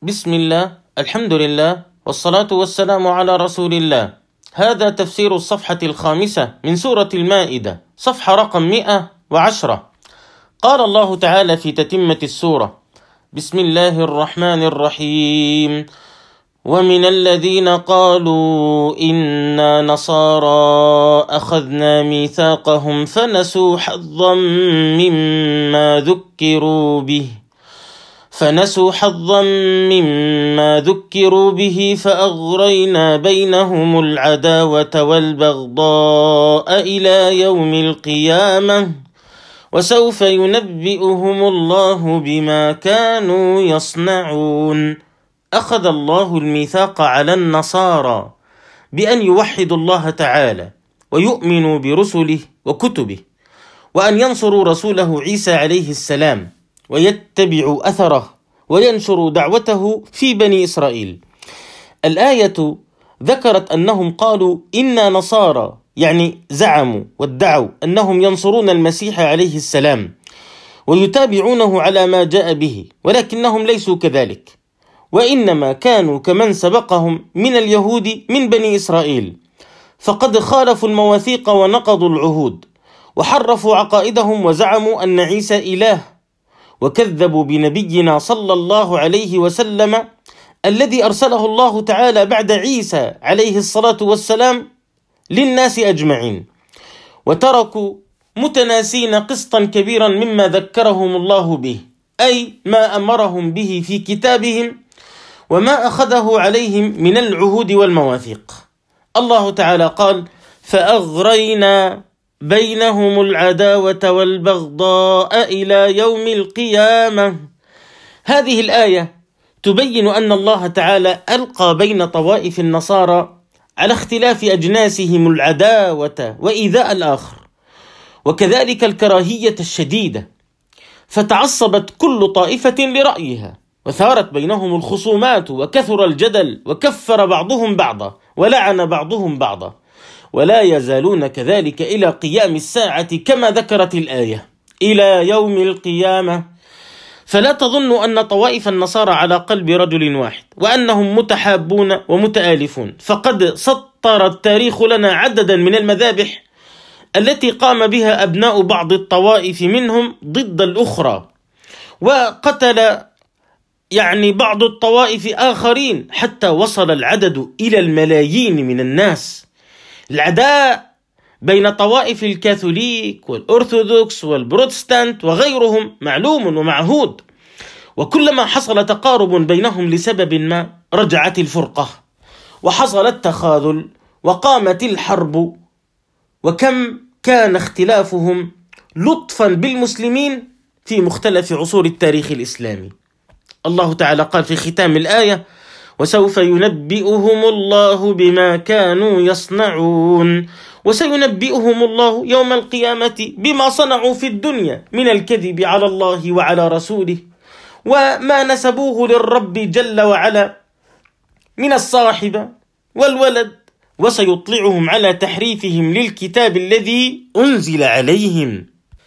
بسم الله، الحمد لله، والصلاة والسلام على رسول الله. هذا تفسير الصفحة 5 من سورة المائدة، صفحة رقم 110. قال الله تعالى في تتمة السورة: بسم الله الرحمن الرحيم: ومن الذين قالوا إنا نصارى أخذنا ميثاقهم فنسوا حظا مما ذكروا به فأغرينا بينهم العداوة والبغضاء إلى يوم القيامة وسوف ينبئهم الله بما كانوا يصنعون. أخذ الله الميثاق على النصارى بأن يوحدوا الله تعالى ويؤمنوا برسله وكتبه، وأن ينصروا رسوله عيسى عليه السلام ويتبعوا أثره وينشروا دعوته في بني إسرائيل. الآية ذكرت أنهم قالوا إنا نصارى، يعني زعموا وادعوا أنهم ينصرون المسيح عليه السلام ويتابعونه على ما جاء به، ولكنهم ليسوا كذلك، وإنما كانوا كمن سبقهم من اليهود من بني إسرائيل، فقد خالفوا المواثيق ونقضوا العهود وحرفوا عقائدهم وزعموا أن عيسى إله، وكذبوا بنبينا صلى الله عليه وسلم الذي أرسله الله تعالى بعد عيسى عليه الصلاة والسلام للناس أجمعين، وتركوا متناسين قسطا كبيرا مما ذكرهم الله به، أي ما أمرهم به في كتابهم وما أخذه عليهم من العهود والمواثيق. الله تعالى قال: فأغرينا بينهم العداوة والبغضاء إلى يوم القيامة. هذه الآية تبين أن الله تعالى ألقى بين طوائف النصارى على اختلاف أجناسهم العداوة وإيذاء الآخر، وكذلك الكراهية الشديدة، فتعصبت كل طائفة لرأيها، وثارت بينهم الخصومات وكثر الجدل، وكفر بعضهم بعضا ولعن بعضهم بعضا، ولا يزالون كذلك إلى قيام الساعة كما ذكرت الآية، إلى يوم القيامة. فلا تظنوا أن طوائف النصارى على قلب رجل واحد وأنهم متحابون ومتآلفون، فقد سطر التاريخ لنا عددا من المذابح التي قام بها أبناء بعض الطوائف منهم ضد الأخرى، وقتل بعض الطوائف آخرين، حتى وصل العدد إلى الملايين من الناس. العداء بين طوائف الكاثوليك والأرثوذكس والبروتستانت وغيرهم معلوم ومعهود، وكلما حصل تقارب بينهم لسبب ما رجعت الفرقة وحصل التخاذل وقامت الحرب. وكم كان اختلافهم لطفا بالمسلمين في مختلف عصور التاريخ الإسلامي. الله تعالى قال في ختام الآية: وسوف ينبئهم الله بما كانوا يصنعون. وسينبئهم الله يوم القيامة بما صنعوا في الدنيا من الكذب على الله وعلى رسوله، وما نسبوه للرب جل وعلا من الصاحبة والولد، وسيطلعهم على تحريفهم للكتاب الذي أنزل عليهم،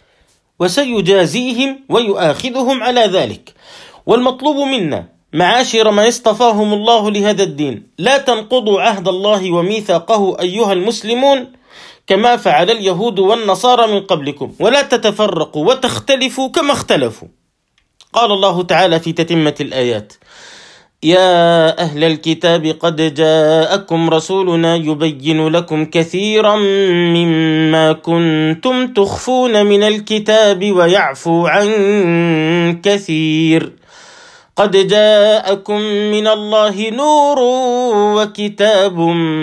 وسيجازيهم ويؤاخذهم على ذلك. والمطلوب منا معاشر من اصطفاهم الله لهذا الدين: لا تنقضوا عهد الله وميثاقه أيها المسلمون كما فعل اليهود والنصارى من قبلكم، ولا تتفرقوا وتختلفوا كما اختلفوا. قال الله تعالى في تتمة الآيات: يا أهل الكتاب قد جاءكم رسولنا يبين لكم كثيرا مما كنتم تخفون من الكتاب ويعفو عن كثير، قد جاءكم من الله نور وكتاب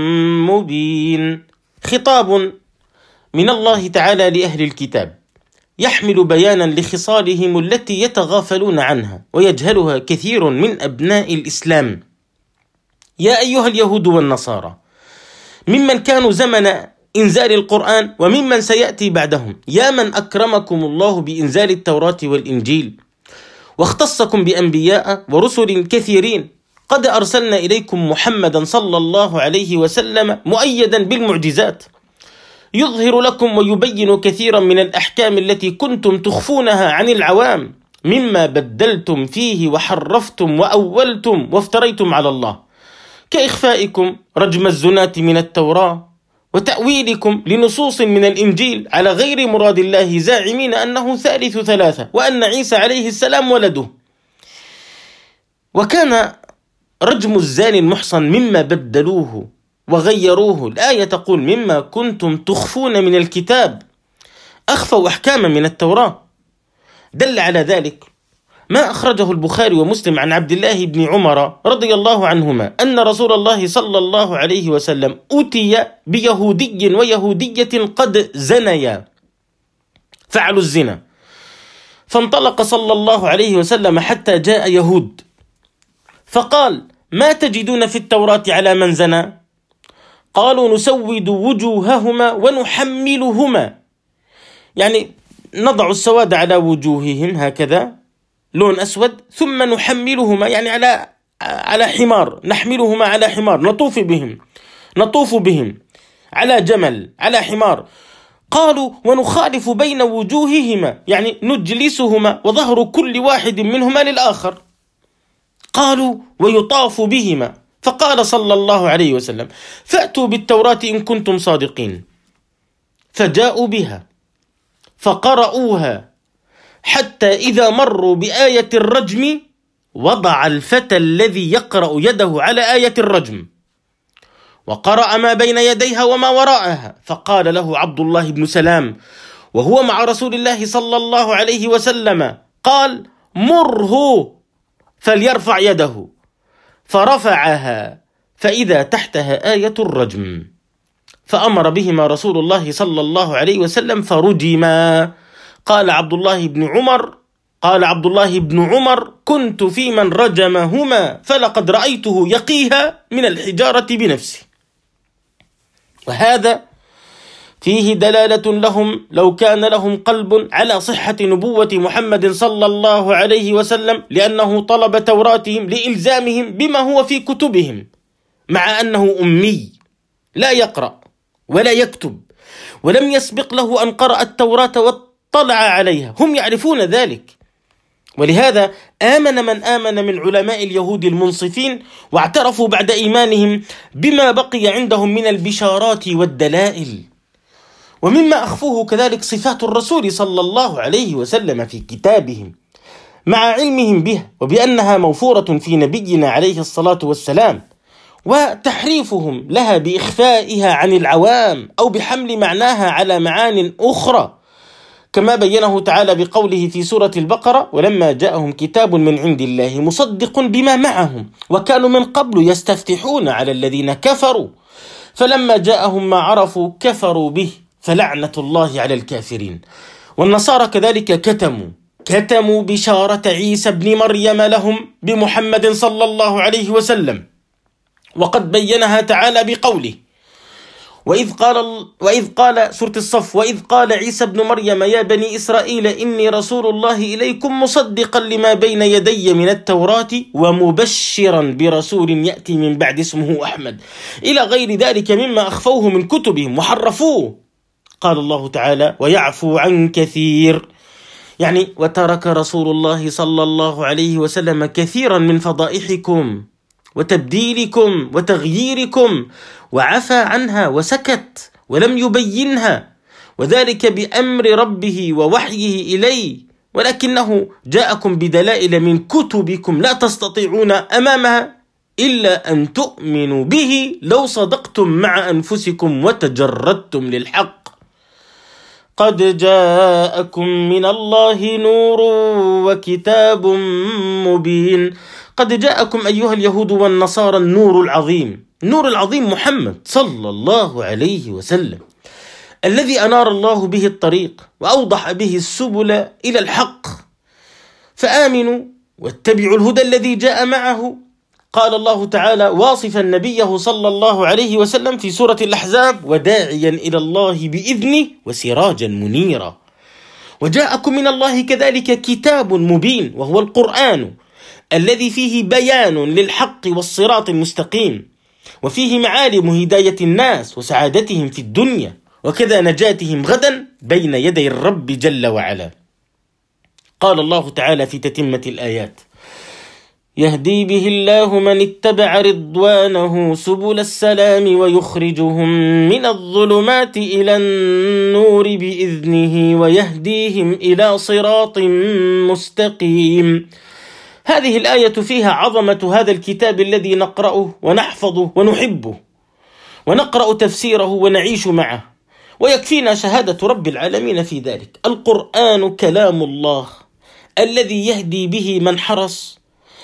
مبين. خطاب من الله تعالى لأهل الكتاب يحمل بيانا لخصالهم التي يتغافلون عنها ويجهلها كثير من أبناء الإسلام. يا أيها اليهود والنصارى، ممن كانوا زمن إنزال القرآن وممن سيأتي بعدهم، يا من أكرمكم الله بإنزال التوراة والإنجيل واختصكم بأنبياء ورسل كثيرين، قد أرسلنا إليكم محمدا صلى الله عليه وسلم مؤيدا بالمعجزات، يظهر لكم ويبين كثيرا من الأحكام التي كنتم تخفونها عن العوام، مما بدلتم فيه وحرفتم وأولتم وافتريتم على الله، كإخفائكم رجم الزناة من التوراة، وتأويلكم لنصوص من الإنجيل على غير مراد الله، زاعمين أنه ثالث ثلاثة وأن عيسى عليه السلام ولده. وكان رجم الزاني المحصن مما بدلوه وغيروه. الآية تقول مما كنتم تخفون من الكتاب، أخفوا أحكاما من التوراة. دل على ذلك ما أخرجه البخاري ومسلم عن عبد الله بن عمر رضي الله عنهما أن رسول الله صلى الله عليه وسلم أتي بيهودي ويهودية قد زنيا، فعلوا الزنا، فانطلق صلى الله عليه وسلم حتى جاء يهود، فقال: ما تجدون في التوراة على من زنى؟ قالوا: نسود وجوههما ونحملهما، يعني نضع السواد على وجوههم هكذا لون أسود، ثم نحملهما يعني على حمار، نحملهما على حمار، نطوف بهم على جمل على حمار. قالوا: ونخالف بين وجوههما، يعني نجلسهما وظهر كل واحد منهما للآخر. قالوا: ويطاف بهما. فقال صلى الله عليه وسلم: فأتوا بالتوراة إن كنتم صادقين. فجاءوا بها فقرأوها حتى إذا مروا بآية الرجم وضع الفتى الذي يقرأ يده على آية الرجم وقرأ ما بين يديها وما وراءها، فقال له عبد الله بن سلام وهو مع رسول الله صلى الله عليه وسلم، قال: مره فليرفع يده، فرفعها فإذا تحتها آية الرجم، فأمر بهما رسول الله صلى الله عليه وسلم فرجما. قال عبد الله بن عمر: كنت في من رجمهما فلقد رأيته يقيها من الحجارة بنفسه. وهذا فيه دلالة لهم لو كان لهم قلب على صحة نبوة محمد صلى الله عليه وسلم، لأنه طلب توراتهم لإلزامهم بما هو في كتبهم، مع أنه أمي لا يقرأ ولا يكتب، ولم يسبق له أن قرأ التوراة واطلع عليها، هم يعرفون ذلك. ولهذا آمن من آمن من علماء اليهود المنصفين، واعترفوا بعد إيمانهم بما بقي عندهم من البشارات والدلائل. ومما أخفوه كذلك صفات الرسول صلى الله عليه وسلم في كتابهم، مع علمهم بها وبأنها موفورة في نبينا عليه الصلاة والسلام، وتحريفهم لها بإخفائها عن العوام أو بحمل معناها على معان أخرى، كما بينه تعالى بقوله في سورة البقرة: ولما جاءهم كتاب من عند الله مصدق بما معهم وكانوا من قبل يستفتحون على الذين كفروا فلما جاءهم ما عرفوا كفروا به فلعنة الله على الكافرين. والنصارى كذلك كتموا بشارة عيسى ابن مريم لهم بمحمد صلى الله عليه وسلم، وقد بينها تعالى بقوله: وإذ قال سورة الصف: وإذ قال عيسى ابن مريم يا بني إسرائيل إني رسول الله إليكم مصدقا لما بين يدي من التوراة ومبشرا برسول يأتي من بعد اسمه أحمد، إلى غير ذلك مما أخفوه من كتبهم وحرفوه. قال الله تعالى: ويعفو عن كثير، يعني وترك رسول الله صلى الله عليه وسلم كثيرا من فضائحكم وتبديلكم وتغييركم، وعفى عنها وسكت ولم يبينها، وذلك بأمر ربه ووحيه إليه، ولكنه جاءكم بدلائل من كتبكم لا تستطيعون أمامها إلا أن تؤمنوا به لو صدقتم مع أنفسكم وتجردتم للحق. قد جاءكم من الله نور وكتاب مبين. قد جاءكم أيها اليهود والنصارى النور العظيم، النور العظيم محمد صلى الله عليه وسلم، الذي أنار الله به الطريق وأوضح به السبل إلى الحق، فآمنوا واتبعوا الهدى الذي جاء معه. قال الله تعالى واصفا نبيه صلى الله عليه وسلم في سورة الأحزاب: وداعيا إلى الله بإذنه وسراجا منيرا. وجاءكم من الله كذلك كتاب مبين، وهو القرآن الذي فيه بيان للحق والصراط المستقيم، وفيه معالم هداية الناس وسعادتهم في الدنيا، وكذا نجاتهم غدا بين يدي الرب جل وعلا. قال الله تعالى في تتمة الآيات: يهدي به الله من اتبع رضوانه سبل السلام ويخرجهم من الظلمات إلى النور بإذنه ويهديهم إلى صراط مستقيم. هذه الآية فيها عظمة هذا الكتاب الذي نقرأه ونحفظه ونحبه، ونقرأ تفسيره ونعيش معه، ويكفينا شهادة رب العالمين في ذلك. القرآن كلام الله الذي يهدي به من حرص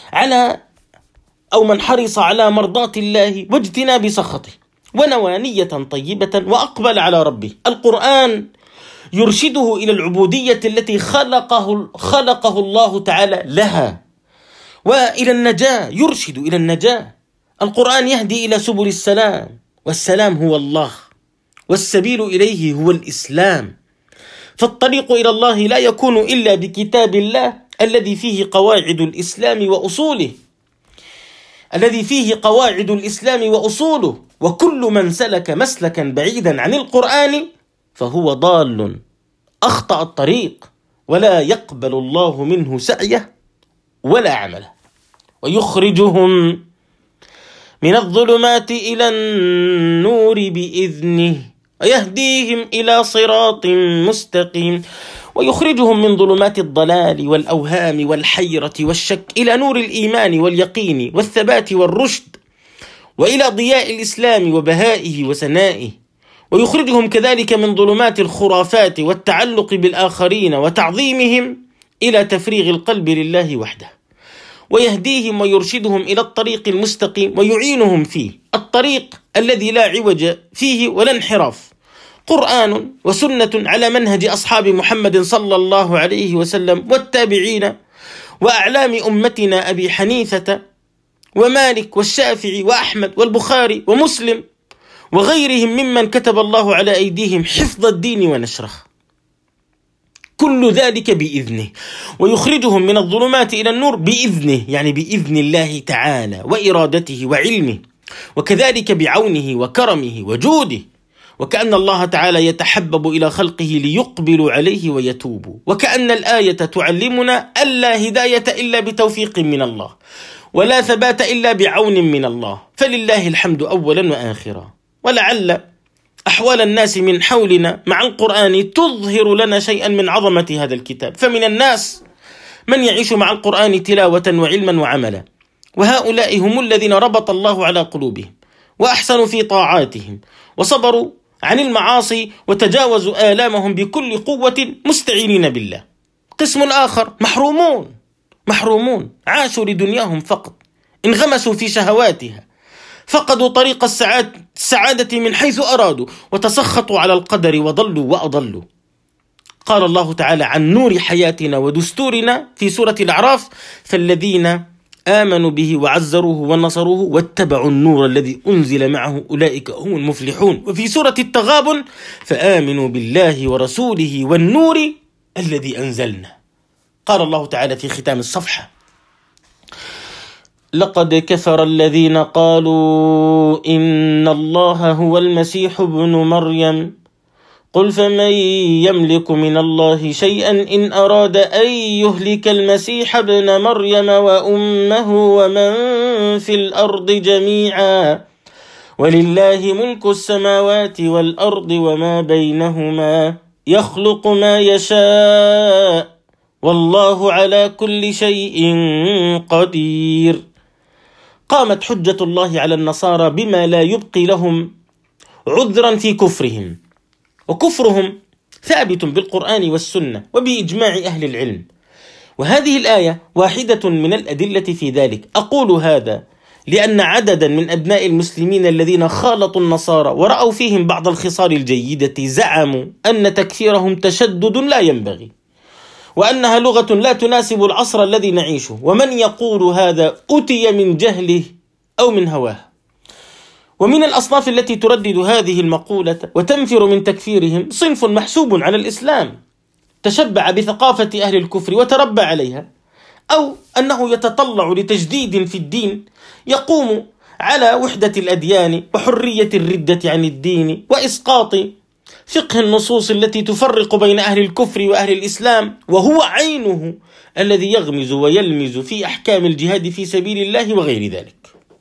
من حرص على مرضاة الله واجتناب سخطه ونوى نية طيبة وأقبل على ربه. القرآن يرشده إلى العبودية التي خلقه الله تعالى لها، وإلى النجاة، يرشد إلى النجاة. القرآن يهدي إلى سبل السلام، والسلام هو الله، والسبيل إليه هو الإسلام. فالطريق إلى الله لا يكون إلا بكتاب الله الذي فيه قواعد الإسلام وأصوله، وكل من سلك مسلكا بعيدا عن القرآن فهو ضال أخطأ الطريق، ولا يقبل الله منه سعيه ولا عمله. ويخرجهم من الظلمات إلى النور بإذنه ويهديهم إلى صراط مستقيم. ويخرجهم من ظلمات الضلال والأوهام والحيرة والشك إلى نور الإيمان واليقين والثبات والرشد، وإلى ضياء الإسلام وبهائه وسنائه. ويخرجهم كذلك من ظلمات الخرافات والتعلق بالآخرين وتعظيمهم إلى تفريغ القلب لله وحده. ويهديهم ويرشدهم إلى الطريق المستقيم ويعينهم فيه، الطريق الذي لا عوج فيه ولا انحراف، قرآن وسنة على منهج أصحاب محمد صلى الله عليه وسلم والتابعين وأعلام أمتنا أبي حنيفة ومالك والشافعي وأحمد والبخاري ومسلم وغيرهم ممن كتب الله على أيديهم حفظ الدين ونشره، كل ذلك بإذنه. ويخرجهم من الظلمات إلى النور بإذنه، يعني بإذن الله تعالى وإرادته وعلمه، وكذلك بعونه وكرمه وجوده، وكأن الله تعالى يتحبب إلى خلقه ليقبلوا عليه ويتوبوا، وكأن الآية تعلمنا ألا هداية إلا بتوفيق من الله، ولا ثبات إلا بعون من الله، فلله الحمد أولا وآخرا. ولعل أحوال الناس من حولنا مع القرآن تظهر لنا شيئا من عظمة هذا الكتاب، فمن الناس من يعيش مع القرآن تلاوة وعلما وعملا، وهؤلاء هم الذين ربط الله على قلوبهم وأحسنوا في طاعاتهم وصبروا عن المعاصي وتجاوزوا آلامهم بكل قوة مستعينين بالله. قسم آخر محرومون عاشوا لدنياهم فقط، انغمسوا في شهواتها، فقدوا طريق السعادة من حيث أرادوا، وتسخطوا على القدر وضلوا وأضلوا. قال الله تعالى عن نور حياتنا ودستورنا في سورة الأعراف: فالذين آمنوا به وعزروه ونصروه واتبعوا النور الذي أنزل معه أولئك هم المفلحون. وفي سورة التغابن: فآمنوا بالله ورسوله والنور الذي أنزلنا. قال الله تعالى في ختام الصفحة: لقد كفر الذين قالوا إن الله هو المسيح ابن مريم قل فمن يملك من الله شيئا إن أراد أن يهلك المسيح ابن مريم وأمه ومن في الأرض جميعا ولله ملك السماوات والأرض وما بينهما يخلق ما يشاء والله على كل شيء قدير. قامت حجة الله على النصارى بما لا يبقي لهم عذرا في كفرهم، وكفرهم ثابت بالقرآن والسنة وبإجماع أهل العلم، وهذه الآية واحدة من الأدلة في ذلك. أقول هذا لأن عددا من أبناء المسلمين الذين خالطوا النصارى ورأوا فيهم بعض الخصال الجيدة زعموا أن تكفيرهم تشدد لا ينبغي، وأنها لغة لا تناسب العصر الذي نعيشه، ومن يقول هذا أتي من جهله أو من هواه. ومن الأصناف التي تردد هذه المقولة وتنفر من تكفيرهم صنف محسوب على الإسلام تشبع بثقافة أهل الكفر وتربى عليها، أو أنه يتطلع لتجديد في الدين يقوم على وحدة الأديان وحرية الردة عن الدين وإسقاط فقه النصوص التي تفرق بين أهل الكفر وأهل الإسلام، وهو عينه الذي يغمز ويلمز في أحكام الجهاد في سبيل الله وغير ذلك.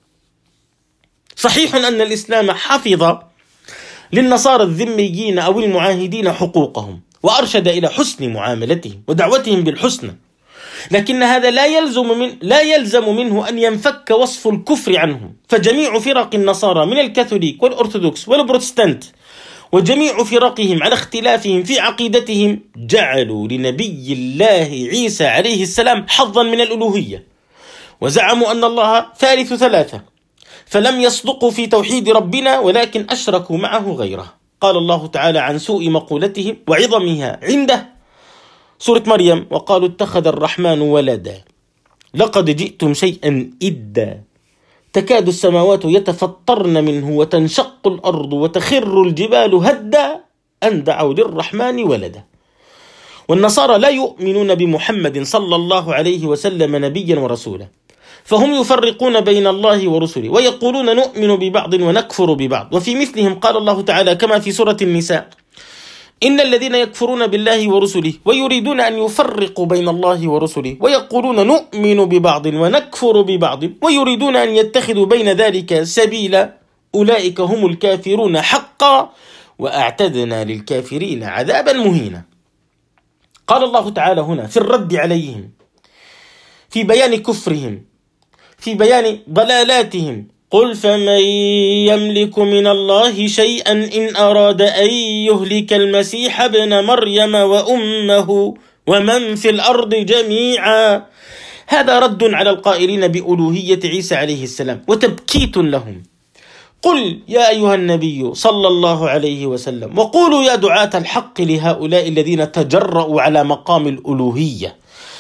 صحيح أن الإسلام حفظ للنصارى الذميين أو المعاهدين حقوقهم، وأرشد إلى حسن معاملتهم ودعوتهم بالحسنى، لكن هذا لا يلزم منه أن ينفك وصف الكفر عنهم. فجميع فرق النصارى من الكاثوليك والأرثوذكس والبروتستانت وجميع فرقهم على اختلافهم في عقيدتهم جعلوا لنبي الله عيسى عليه السلام حظا من الألوهية، وزعموا أن الله ثالث ثلاثة، فلم يصدقوا في توحيد ربنا ولكن أشركوا معه غيره. قال الله تعالى عن سوء مقولتهم وعظمها عنده، سورة مريم: وقالوا اتخذ الرحمن ولدا لقد جئتم شيئا إدا تكاد السماوات يتفطرن منه وتنشق الأرض وتخر الجبال هدا أن دعوا للرحمن ولدا. والنصارى لا يؤمنون بمحمد صلى الله عليه وسلم نبيا ورسولا، فهم يفرقون بين الله ورسله ويقولون نؤمن ببعض ونكفر ببعض. وفي مثلهم قال الله تعالى كما في سورة النساء: إن الذين يكفرون بالله ورسله ويريدون أن يفرقوا بين الله ورسله ويقولون نؤمن ببعض ونكفر ببعض ويريدون أن يتخذوا بين ذلك سبيلا أولئك هم الكافرون حقا وأعتدنا للكافرين عذابا مهينا. قال الله تعالى هنا في الرد عليهم، في بيان كفرهم، في بيان ضلالاتهم: قل فمن يملك من الله شيئا إن أراد أن يهلك المسيح ابن مريم وأمه ومن في الأرض جميعا. هذا رد على القائلين بألوهية عيسى عليه السلام وتبكيت لهم. قل يا أيها النبي صلى الله عليه وسلم، وقولوا يا دعاة الحق لهؤلاء الذين تجرؤوا على مقام الألوهية،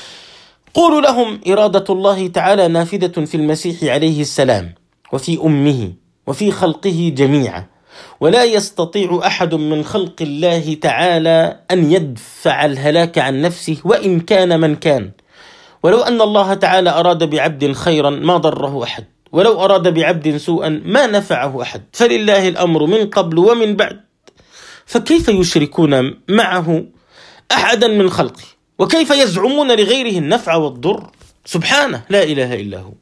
قولوا لهم: إرادة الله تعالى نافذة في المسيح عليه السلام وفي أمه وفي خلقه جميعا، ولا يستطيع أحد من خلق الله تعالى أن يدفع الهلاك عن نفسه وإن كان من كان. ولو أن الله تعالى أراد بعبد خيرا ما ضره أحد، ولو أراد بعبد سوءا ما نفعه أحد، فلله الأمر من قبل ومن بعد، فكيف يشركون معه أحدا من خلقه؟ وكيف يزعمون لغيره النفع والضر؟ سبحانه لا إله إلا هو.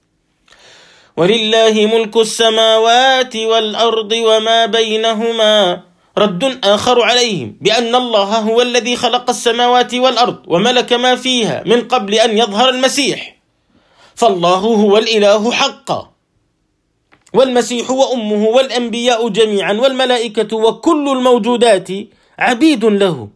ولله ملك السماوات والأرض وما بينهما. رد آخر عليهم بأن الله هو الذي خلق السماوات والأرض وملك ما فيها من قبل أن يظهر المسيح، فالله هو الإله حقا، والمسيح وأمه والأنبياء جميعا والملائكة وكل الموجودات عبيد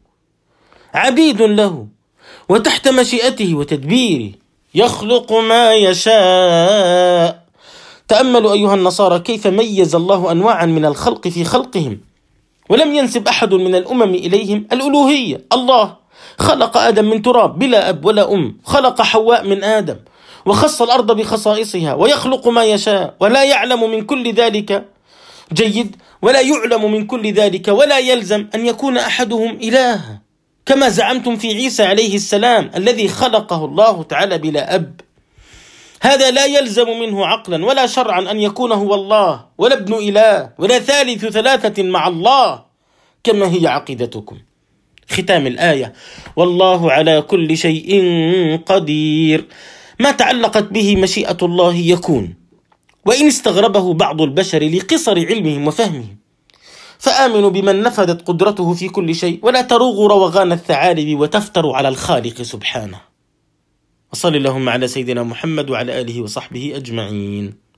له وتحت مشيئته وتدبيره، يخلق ما يشاء. تأملوا أيها النصارى كيف ميز الله أنواعا من الخلق في خلقهم، ولم ينسب أحد من الأمم إليهم الألوهية. الله خلق آدم من تراب بلا أب ولا أم، خلق حواء من آدم، وخص الأرض بخصائصها، ويخلق ما يشاء، ولا يعلم من كل ذلك جيد، ولا يعلم من كل ذلك ولا يلزم أن يكون أحدهم إله كما زعمتم في عيسى عليه السلام الذي خلقه الله تعالى بلا أب. هذا لا يلزم منه عقلا ولا شرعا أن يكون هو الله ولا ابن إله ولا ثالث ثلاثة مع الله كما هي عقيدتكم. ختام الآية: والله على كل شيء قدير. ما تعلقت به مشيئة الله يكون، وإن استغربه بعض البشر لقصر علمهم وفهمهم، فآمنوا بمن نفذت قدرته في كل شيء، ولا تروغوا روغان الثعالب وتفتروا على الخالق سبحانه. وصل اللهم على سيدنا محمد وعلى آله وصحبه أجمعين.